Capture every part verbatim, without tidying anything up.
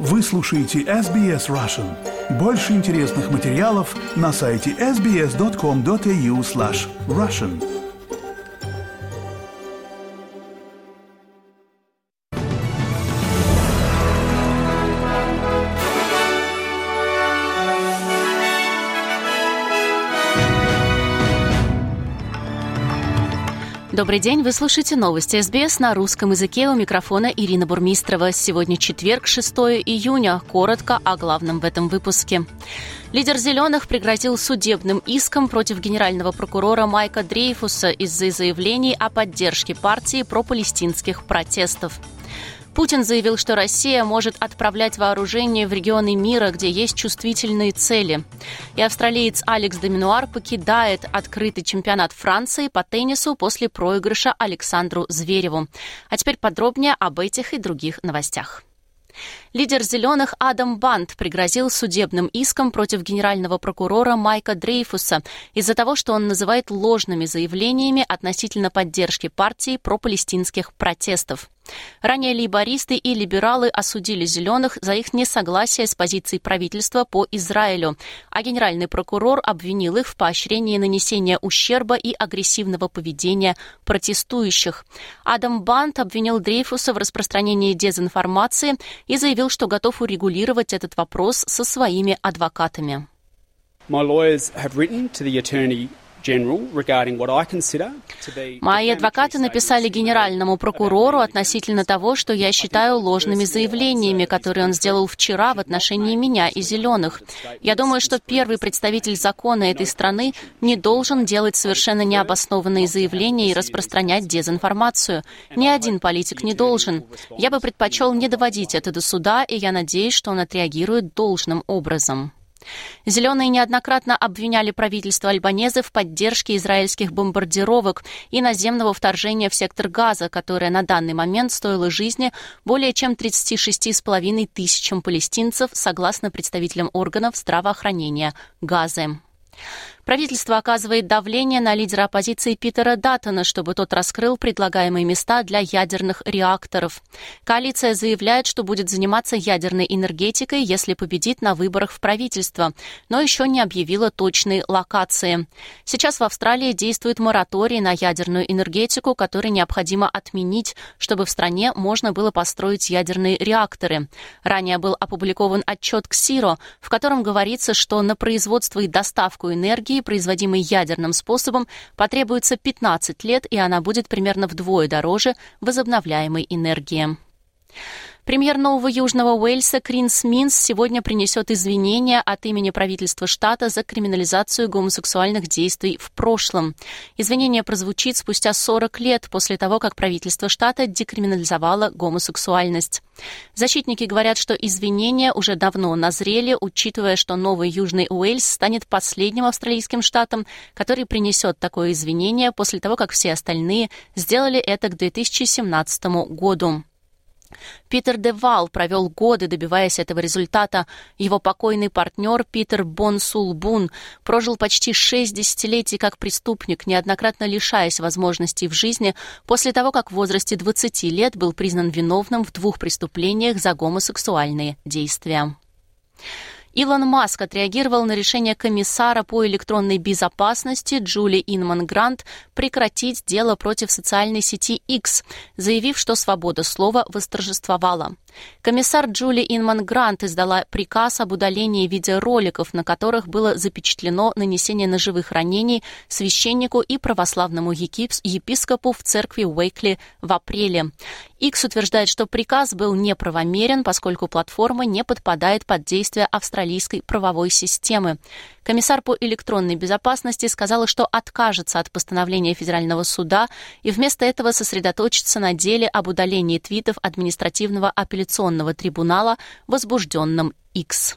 Вы слушаете эс би эс Russian. Больше интересных материалов на сайте эс би эс точка ком точка эй ю слэш Russian. Добрый день, вы слушаете новости эс би эс на русском языке. У микрофона Ирина Бурмистрова. Сегодня четверг, шестого июня. Коротко о главном в этом выпуске. Лидер «Зеленых» пригрозил судебным иском против генерального прокурора Майка Дрейфуса из-за заявлений о поддержке партии пропалестинских протестов. Путин заявил, что Россия может отправлять вооружение в регионы мира, где есть чувствительные цели. И австралиец Алекс де Минуар покидает открытый чемпионат Франции по теннису после проигрыша Александру Звереву. А теперь подробнее об этих и других новостях. Лидер «Зеленых» Адам Бант пригрозил судебным иском против генерального прокурора Майка Дрейфуса из-за того, что он называет ложными заявлениями относительно поддержки партии пропалестинских протестов. Ранее лейбористы и либералы осудили «Зеленых» за их несогласие с позицией правительства по Израилю, а генеральный прокурор обвинил их в поощрении нанесения ущерба и агрессивного поведения протестующих. Адам Бант обвинил Дрейфуса в распространении дезинформации и заявил, что готов урегулировать этот вопрос со своими адвокатами. Мои адвокаты написали генеральному прокурору относительно того, что я считаю ложными заявлениями, которые он сделал вчера в отношении меня и «Зеленых». Я думаю, что первый представитель закона этой страны не должен делать совершенно необоснованные заявления и распространять дезинформацию. Ни один политик не должен. Я бы предпочел не доводить это до суда, и я надеюсь, что он отреагирует должным образом. «Зеленые» неоднократно обвиняли правительство Альбанезе в поддержке израильских бомбардировок и наземного вторжения в сектор Газа, которое на данный момент стоило жизни более чем тридцати шести с половиной тысячам палестинцев, согласно представителям органов здравоохранения Газы. Правительство оказывает давление на лидера оппозиции Питера Даттона, чтобы тот раскрыл предлагаемые места для ядерных реакторов. Коалиция заявляет, что будет заниматься ядерной энергетикой, если победит на выборах в правительство, но еще не объявила точной локации. Сейчас в Австралии действует мораторий на ядерную энергетику, который необходимо отменить, чтобы в стране можно было построить ядерные реакторы. Ранее был опубликован отчет КСИРО, в котором говорится, что на производство и доставку энергии, производимой ядерным способом, потребуется пятнадцать лет, и она будет примерно вдвое дороже возобновляемой энергии. Премьер Нового Южного Уэльса Крис Минс сегодня принесет извинения от имени правительства штата за криминализацию гомосексуальных действий в прошлом. Извинение прозвучит спустя сорок лет после того, как правительство штата декриминализовало гомосексуальность. Защитники говорят, что извинения уже давно назрели, учитывая, что Новый Южный Уэльс станет последним австралийским штатом, который принесет такое извинение после того, как все остальные сделали это к две тысячи семнадцатому году. Питер Девал провел годы, добиваясь этого результата. Его покойный партнер Питер Бонсулбун прожил почти шесть десятилетий как преступник, неоднократно лишаясь возможностей в жизни после того, как в возрасте двадцати лет был признан виновным в двух преступлениях за гомосексуальные действия. Илон Маск отреагировал на решение комиссара по электронной безопасности Джули Инман-Грант прекратить дело против социальной сети X, заявив, что свобода слова восторжествовала. Комиссар Джули Инман-Грант издала приказ об удалении видеороликов, на которых было запечатлено нанесение ножевых ранений священнику и православному епископу в церкви Уэйкли в апреле. X утверждает, что приказ был неправомерен, поскольку платформа не подпадает под действие австралийской правовой системы. Комиссар по электронной безопасности сказала, что откажется от постановления федерального суда и вместо этого сосредоточится на деле об удалении твитов административного апелляционного трибунала, возбужденном X.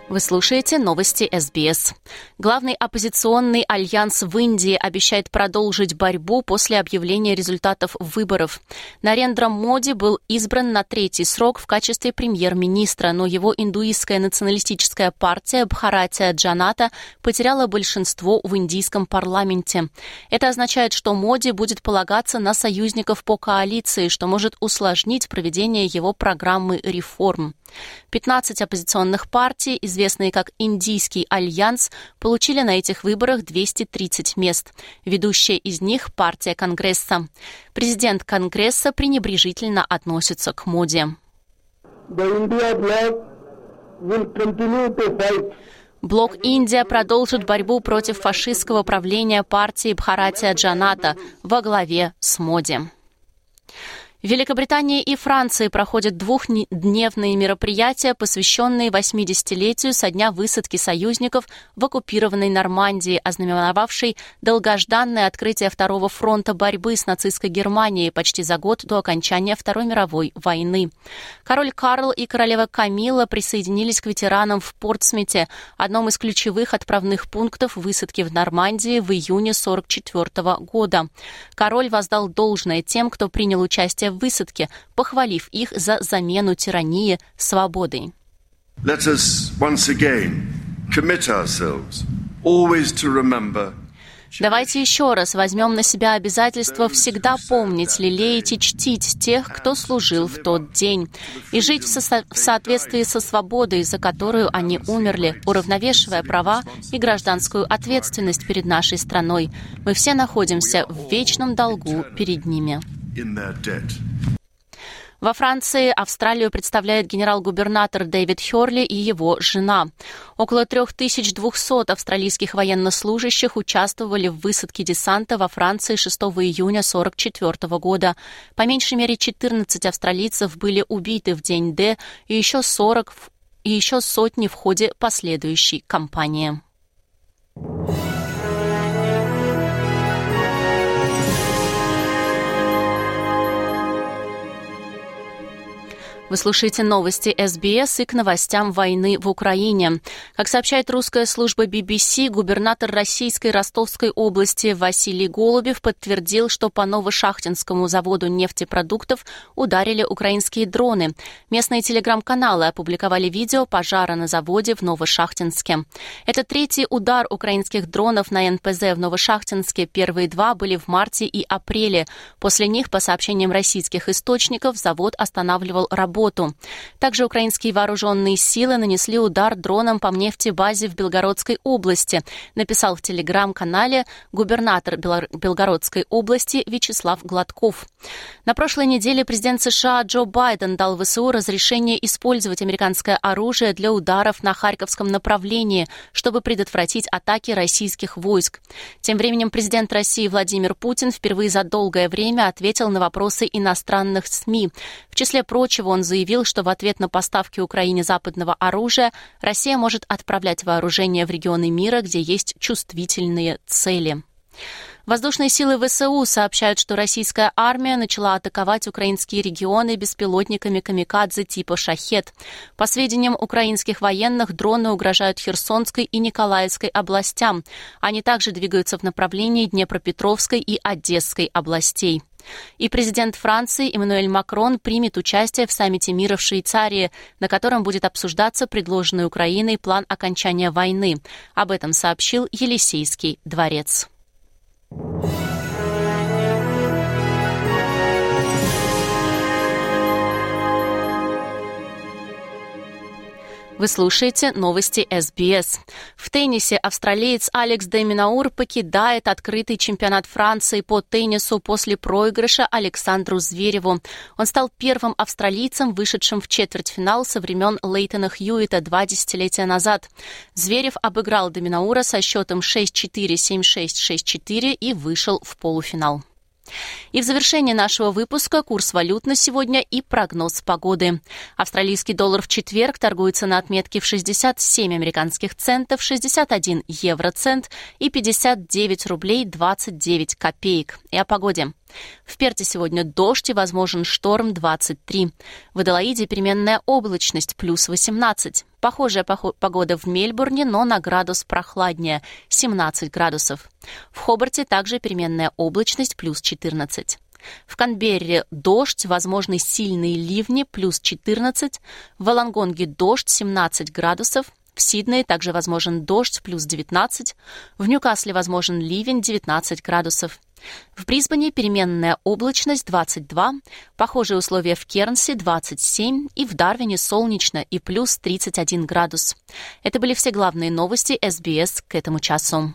Вы слушаете новости эс би эс. Главный оппозиционный альянс в Индии обещает продолжить борьбу после объявления результатов выборов. Нарендра Моди был избран на третий срок в качестве премьер-министра, но его индуистская националистическая партия Бхаратия Джаната потеряла большинство в индийском парламенте. Это означает, что Моди будет полагаться на союзников по коалиции, что может усложнить проведение его программы реформ. пятнадцать оппозиционных партий, известные как Индийский альянс, получили на этих выборах двести тридцать мест. Ведущая из них – партия Конгресса. Президент Конгресса пренебрежительно относится к Моди. Блок «Индия» продолжит борьбу против фашистского правления партии Бхаратия Джаната во главе с Моди. В Великобритании и Франции проходят двухдневные мероприятия, посвященные восьмидесятилетию со дня высадки союзников в оккупированной Нормандии, ознаменовавшей долгожданное открытие Второго фронта борьбы с нацистской Германией почти за год до окончания Второй мировой войны. Король Карл и королева Камилла присоединились к ветеранам в Портсмуте, одном из ключевых отправных пунктов высадки в Нормандии в июне сорок четвёртого года. Король воздал должное тем, кто принял участие в высадке, похвалив их за замену тирании свободой. Let us once again commit ourselves always to remember. Давайте еще раз возьмем на себя обязательство всегда помнить, лелеять и чтить тех, кто служил в тот день, и жить в, со- в соответствии со свободой, за которую они умерли, уравновешивая права и гражданскую ответственность перед нашей страной. Мы все находимся в вечном долгу перед ними. Во Франции Австралию представляет генерал-губернатор Дэвид Хёрли и его жена. Около три тысячи двести австралийских военнослужащих участвовали в высадке десанта во Франции шестого июня сорок четвёртого года. По меньшей мере четырнадцать австралийцев были убиты в день Д и еще сорок и еще сотни в ходе последующей кампании. Вы слушаете новости эс би эс и к новостям войны в Украине. Как сообщает русская служба би би си, губернатор российской Ростовской области Василий Голубев подтвердил, что по Новошахтинскому заводу нефтепродуктов ударили украинские дроны. Местные телеграм-каналы опубликовали видео пожара на заводе в Новошахтинске. Это третий удар украинских дронов на эн пэ зэ в Новошахтинске. Первые два были в марте и апреле. После них, по сообщениям российских источников, завод останавливал работу. Также украинские вооруженные силы нанесли удар дроном по нефтебазе в Белгородской области, написал в телеграм-канале губернатор Белгородской области Вячеслав Гладков. На прошлой неделе президент США Джо Байден дал вэ эс у разрешение использовать американское оружие для ударов на Харьковском направлении, чтобы предотвратить атаки российских войск. Тем временем президент России Владимир Путин впервые за долгое время ответил на вопросы иностранных СМИ. В числе прочего, он заявил, что в ответ на поставки Украине западного оружия Россия может отправлять вооружение в регионы мира, где есть чувствительные цели. Воздушные силы вэ эс у сообщают, что российская армия начала атаковать украинские регионы беспилотниками камикадзе типа «Шахед». По сведениям украинских военных, дроны угрожают Херсонской и Николаевской областям. Они также двигаются в направлении Днепропетровской и Одесской областей. И президент Франции Эммануэль Макрон примет участие в саммите мира в Швейцарии, на котором будет обсуждаться предложенный Украиной план окончания войны. Об этом сообщил Елисейский дворец. Вы слушаете новости эс би эс. В теннисе австралиец Алекс де Минаур покидает открытый чемпионат Франции по теннису после проигрыша Александру Звереву. Он стал первым австралийцем, вышедшим в четвертьфинал со времен Лейтона Хьюитта два десятилетия назад. Зверев обыграл де Минаура со счетом шесть четыре, семь шесть, шесть четыре и вышел в полуфинал. И в завершении нашего выпуска курс валют на сегодня и прогноз погоды. Австралийский доллар в четверг торгуется на отметке в шестьдесят семь американских центов, шестьдесят один евроцент и пятьдесят девять рублей двадцать девять копеек. И о погоде. В Перте сегодня дождь и возможен шторм двадцать три. В Аделаиде переменная облачность плюс восемнадцать. Похожая погода в Мельбурне, но на градус прохладнее семнадцать градусов. В Хобарте также переменная облачность плюс четырнадцать. В Канберре дождь, возможны сильные ливни плюс четырнадцать. В Волонгонге дождь семнадцать градусов. В Сиднее также возможен дождь плюс девятнадцать. В Ньюкасле возможен ливень девятнадцать градусов. В Брисбене переменная облачность двадцать два. Похожие условия в Кернсе двадцать семь. И в Дарвине солнечно и плюс тридцать один градус. Это были все главные новости эс би эс к этому часу.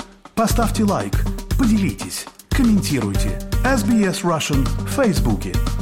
Поставьте лайк, поделитесь, комментируйте. эс би эс Russian в Фейсбуке.